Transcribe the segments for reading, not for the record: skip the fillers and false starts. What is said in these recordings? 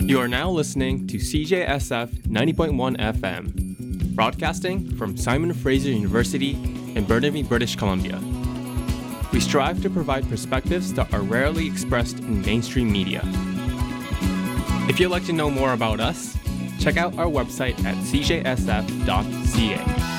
You are now listening to CJSF 90.1 FM, broadcasting from Simon Fraser University in Burnaby, British Columbia. We strive to provide perspectives that are rarely expressed in mainstream media. If you'd like to know more about us, check out our website at cjsf.ca.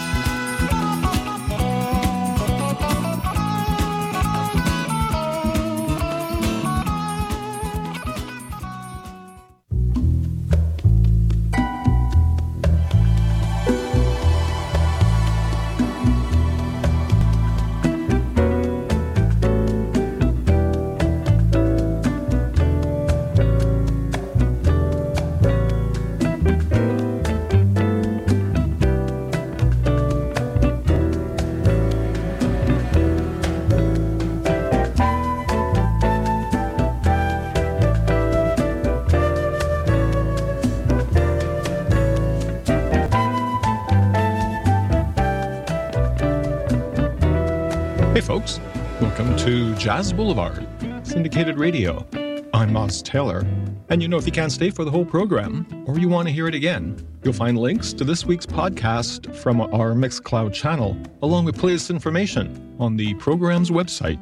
Hey folks, welcome to Jazz Boulevard, syndicated radio. I'm Moss Taylor, and if you can't stay for the whole program, or you want to hear it again, you'll find links to this week's podcast from our Mixcloud channel, along with playlist information on the program's website,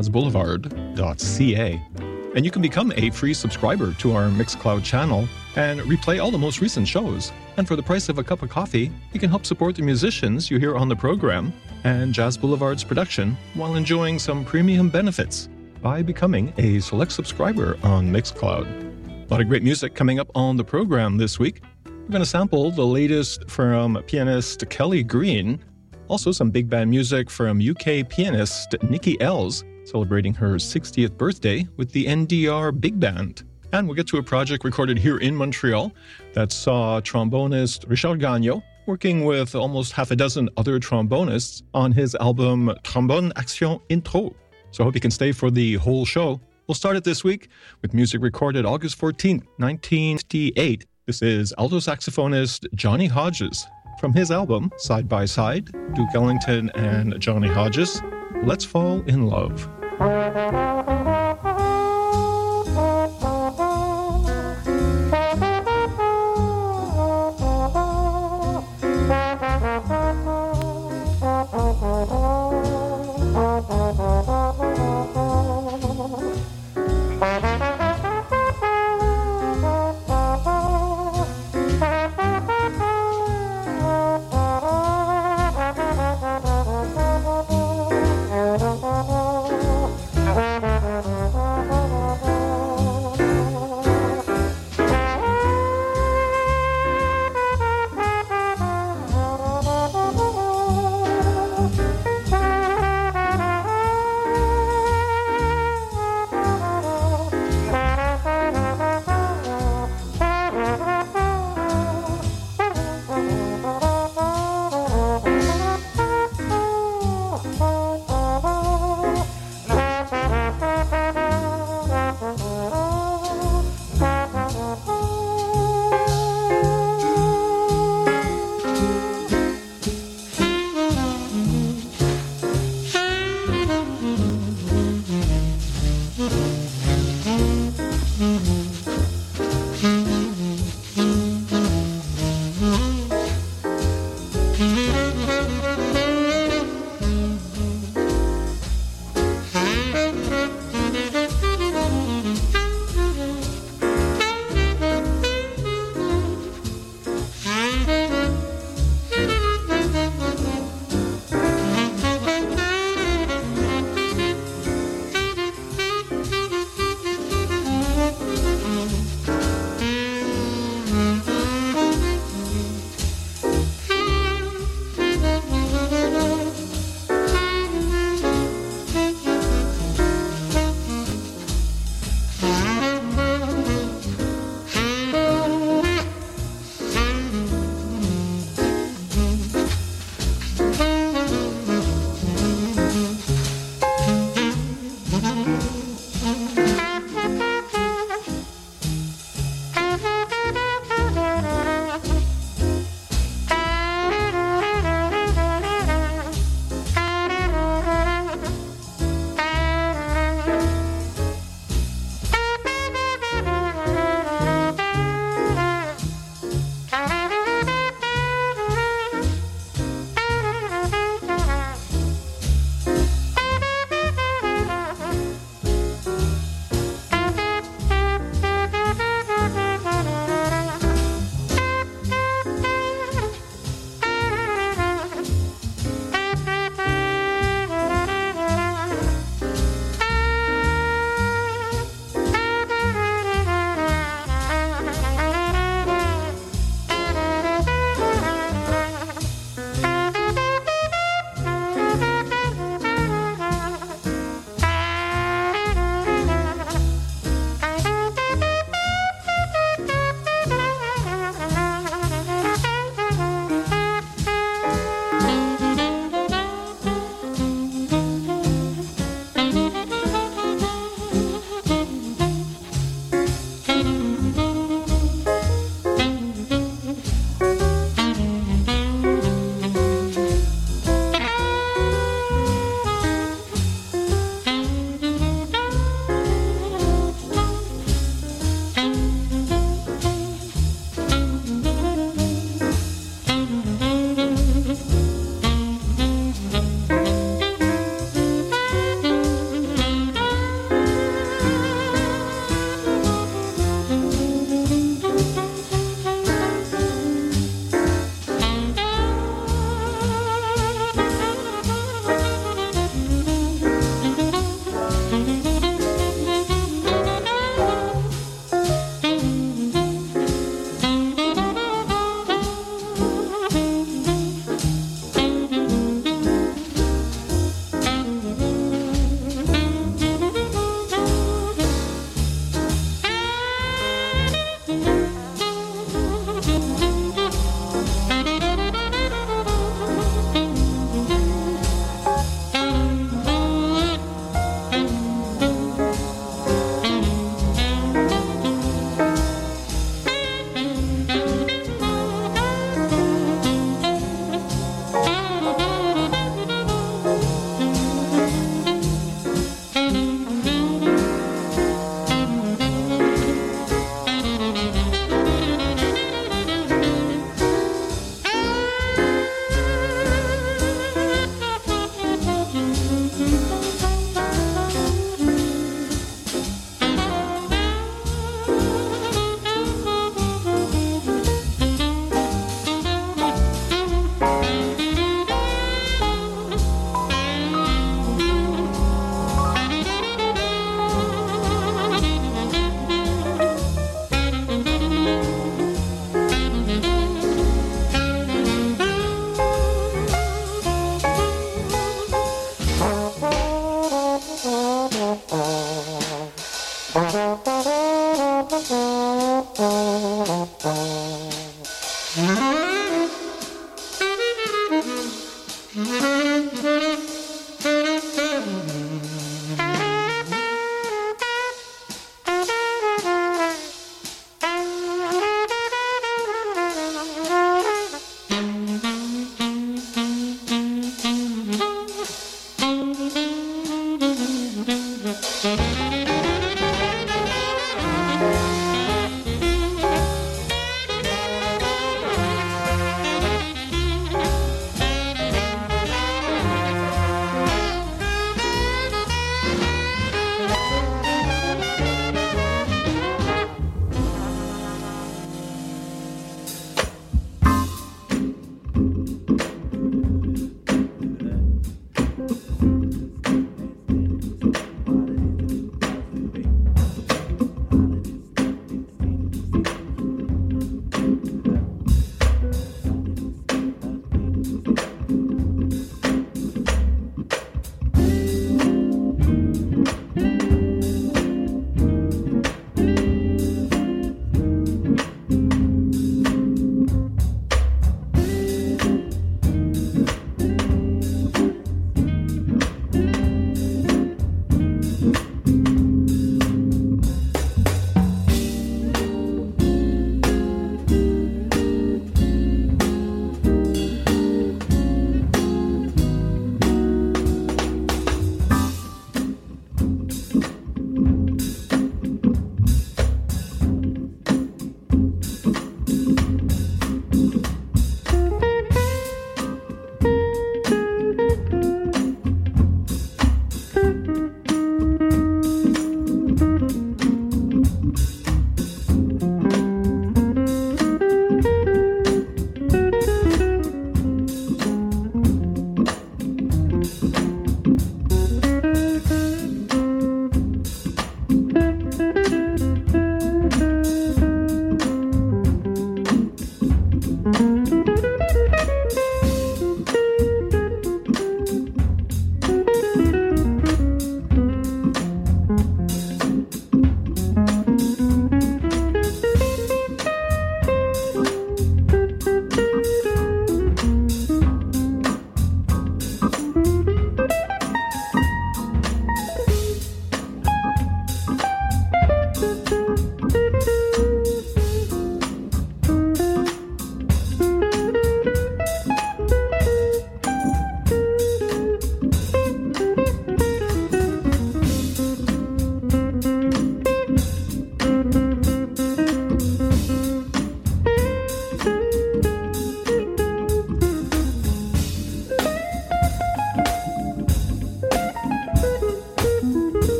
jazzboulevard.ca. And you can become a free subscriber to our Mixcloud channel and replay all the most recent shows. And for the price of a cup of coffee, you can help support the musicians you hear on the program and Jazz Boulevard's production while enjoying some premium benefits by becoming a select subscriber on Mixcloud. A lot of great music coming up on the program this week. We're going to sample the latest from pianist Kelly Green, also some big band music from UK pianist Nikki Ells, celebrating her 60th birthday with the NDR Big Band. And we'll get to a project recorded here in Montreal that saw trombonist Richard Gagnon working with almost half a dozen other trombonists on his album Trombone Action Intro. So I hope you can stay for the whole show. We'll start it this week with music recorded August 14th, 1958. This is alto saxophonist Johnny Hodges from his album Side by Side, Duke Ellington and Johnny Hodges, Let's Fall in Love. Thank you.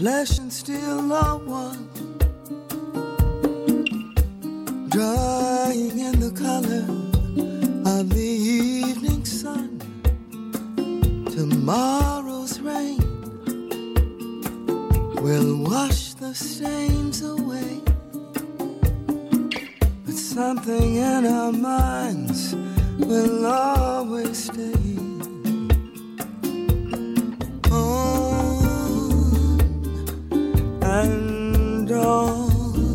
flesh and steel are one, drying in the color of the evening sun. Tomorrow's rain will wash the stains away, but something in our minds will always stay. On and on.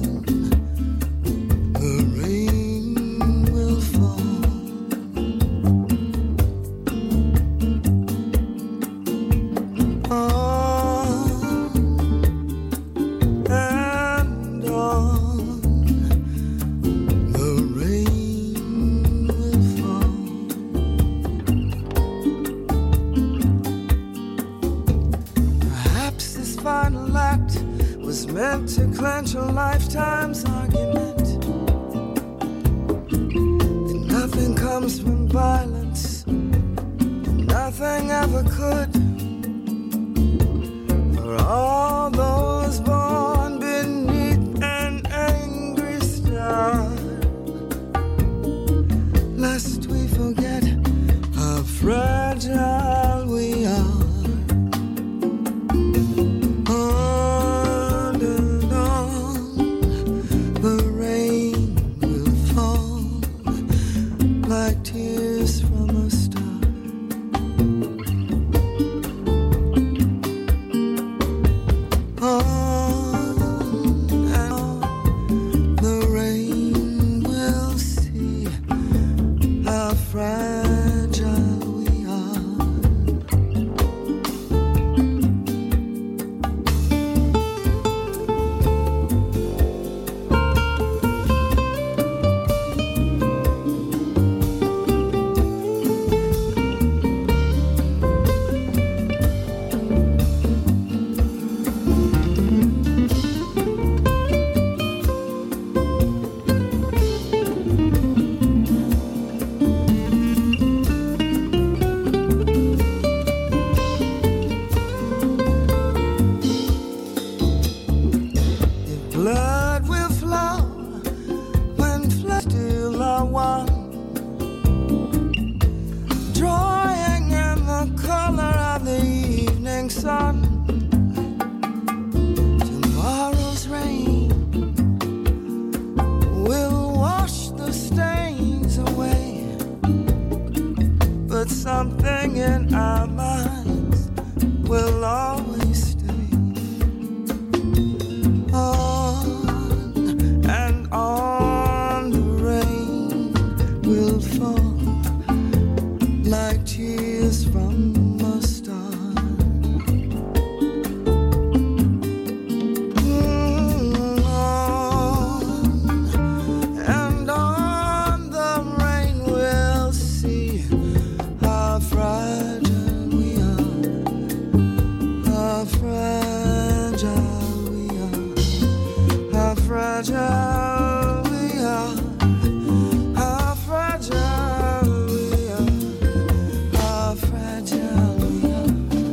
Meant to clench a lifetime's argument. And nothing comes from violence, nothing ever could. For all those born beneath an angry star, lest we forget how fragile we are. Something in our minds will always stay. On and on the rain will fall like tears from a star. On and on the rain will see how fragile we are, how fragile we are, how fragile we are, how fragile we are, how fragile we are.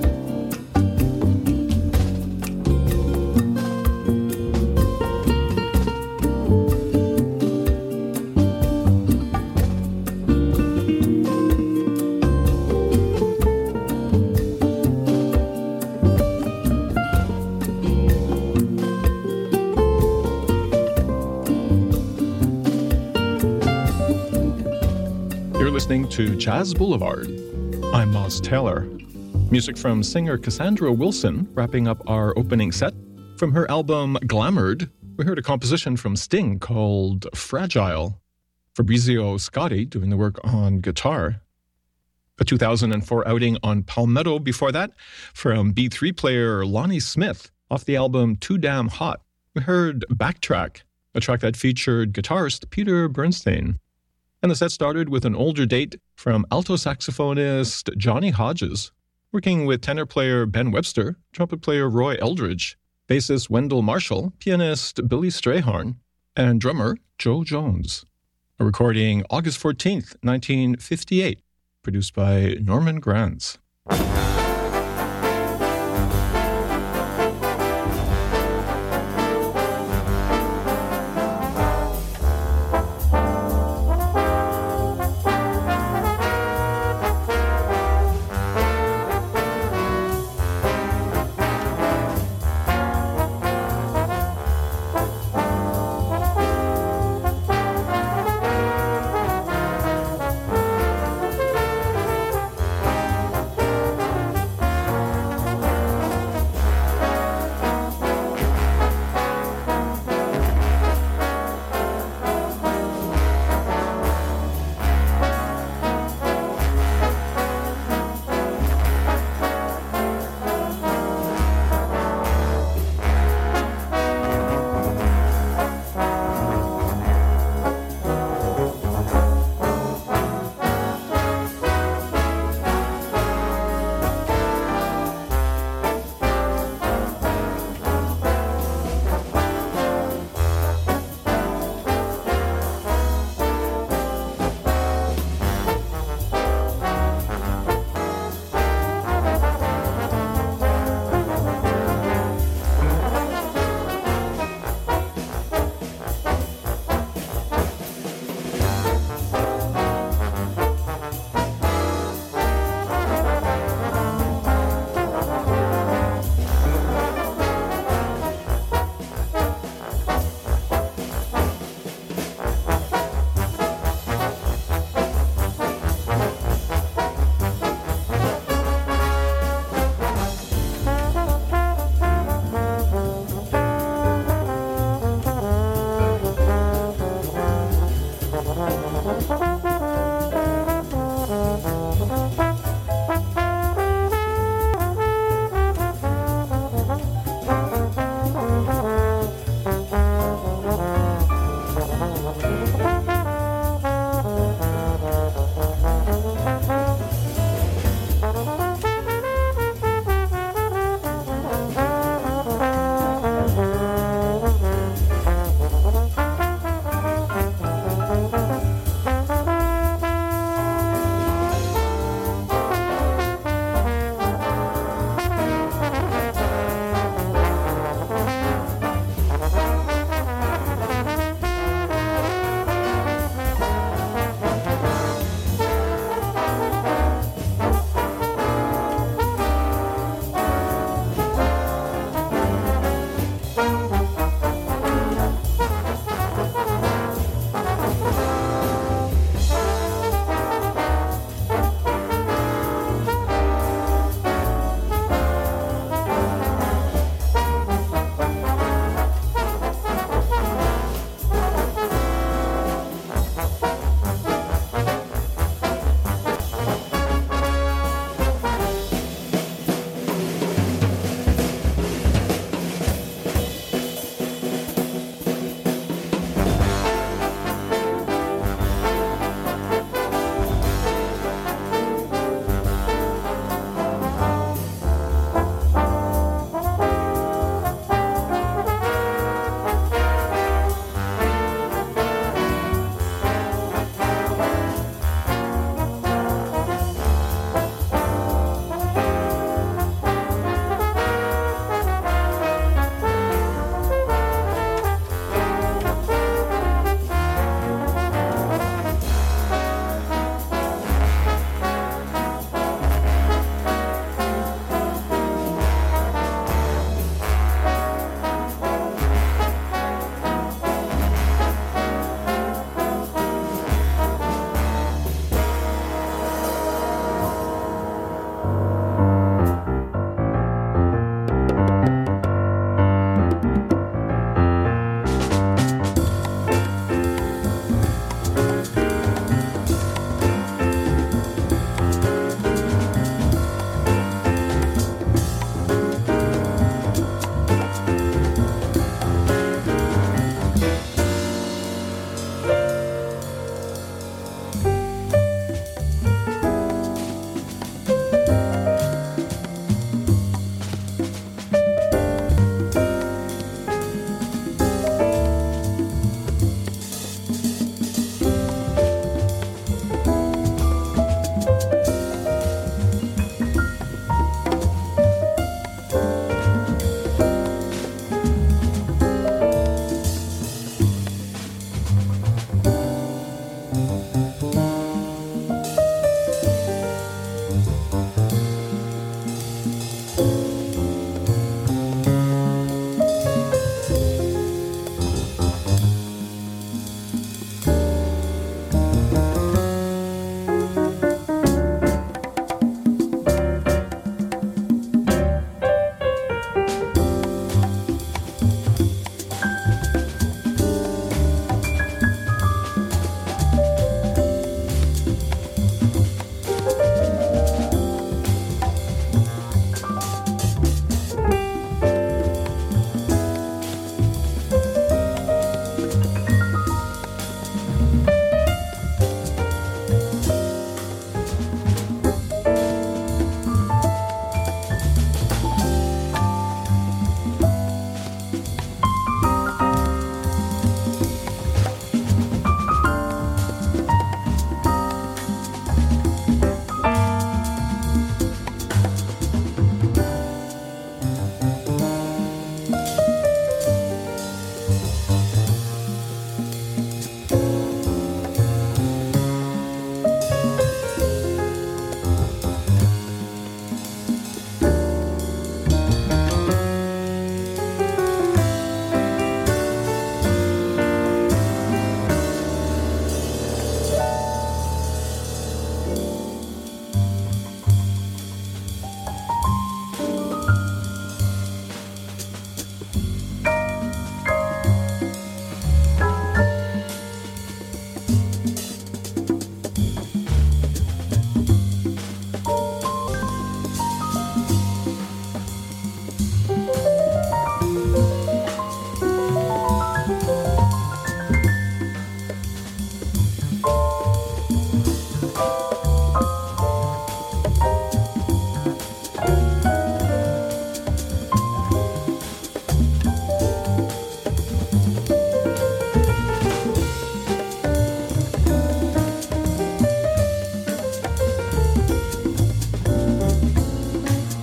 You're listening to Jazz Boulevard. I'm Moss Taylor. Music from singer Cassandra Wilson, wrapping up our opening set. From her album Glamoured, we heard a composition from Sting called Fragile. Fabrizio Scotti doing the work on guitar. A 2004 outing on Palmetto before that, from B3 player Lonnie Smith, off the album Too Damn Hot. We heard Backtrack, a track that featured guitarist Peter Bernstein. And the set started with an older date from alto saxophonist Johnny Hodges, working with tenor player Ben Webster, trumpet player Roy Eldridge, bassist Wendell Marshall, pianist Billy Strayhorn, and drummer Joe Jones. A recording August 14th, 1958, produced by Norman Granz.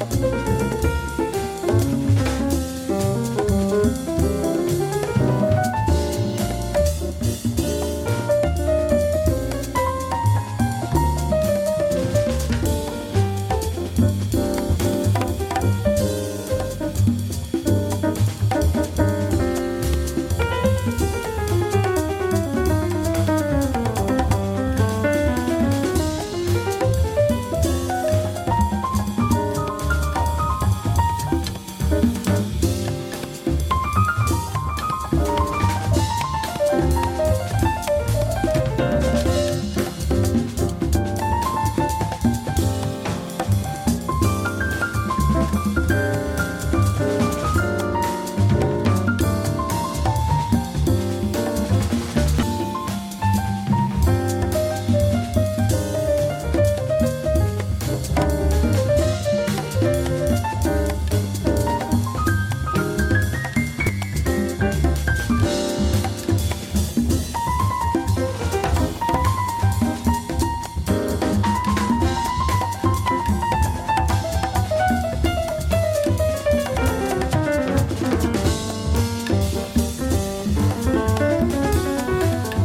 love.